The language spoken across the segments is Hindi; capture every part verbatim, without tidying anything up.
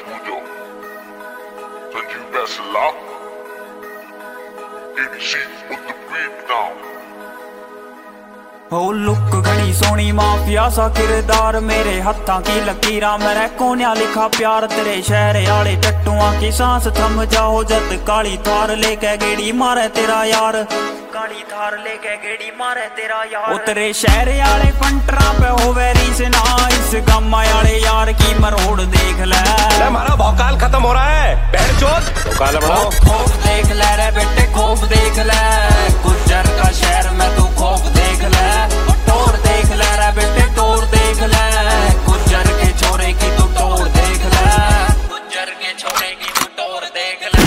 escucho. Sanjeev Bansal. A B C, put the beat down. Oh look घनी सोनी माफिया सा किरदार, मेरे हत्थां की लकीरां मेरे कोन्या लिखा प्यार। तेरे शहर आले टट्टुआं की सांस थम जाओ, जद काली थार लेके गेड़ी मारे तेरा यार। काली थार लेके गेड़ी मारे तेरा यार। ओ तेरे शहर आले फंटरां पे होवे रीस ना, इस गम्मा आले यार की मरोड़ देख ले। हमारा भौकाल खत्म हो रहा है, बैठ चोद भौकाल बढ़ाओ। खौफ देख ले रे बेटे, खौफ देख ले, गुज्जर का शहर में तू खौफ देख ले। टोर देख ले रे बेटे, टोर देख ले, गुज्जर के छोरे की तू टोर देख ले। गुज्जर के छोरे की तू टोर देख ले।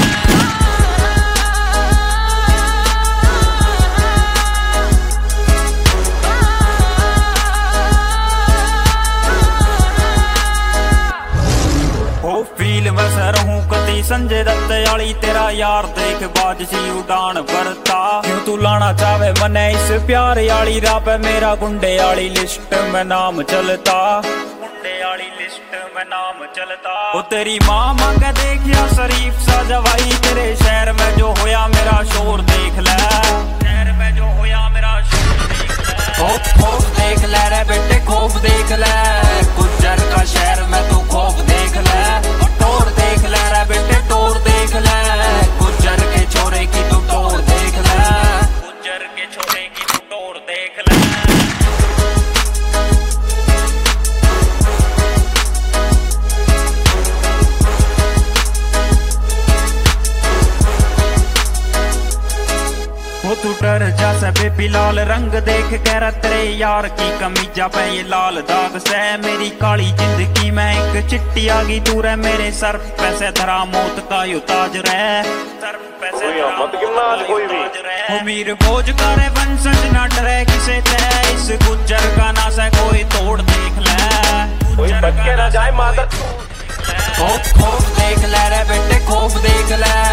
ओ फील बस रहूं कदी संजय दत्त आली, तेरा यार देख बाज सी उड़ान भरता। क्यों तू लाना चाहे मने इस प्यार आली राह पे, मेरा गुंडे आली लिस्ट में नाम चलता। गुंडे आली लिस्ट में नाम चलता। ओ तेरी माँ मांगे देखिया शरीफ सा जवाई, तेरे शहर में जो होया मेरा शोर देख ले। शहर में जो होया मेरा शोर देख ले। खौफ खौफ देख ले रे बेटे, खौफ देख ले, गुज्जर का शहर में तू खौफ देख ले। टोर देख ले रे बेटे, टोर देख ले, गुज्जर के छोरे की तू टोर देख ले। गुज्जर के छोरे की तू टोर देख ले। वो तू डर जा से बेबी लाल रंग देख कर, तेरे यार की कमीजा पे ये लाल दाग से। मेरी काली जिंदगी में एक चिट्ठी आ गई, तू रे मेरे सर पे से धरा मौत का यू ताज रहे। सर पे से धरा मौत का यू ताज रहे। मीर भोज करे वंशज ना डरे किसे ते, इस गुज्जर का ना से कोई तोड़ देख ले। कोई बच के ना जाए मादर। खौफ खौफ देख ले रे बेटे, खौफ देख ले,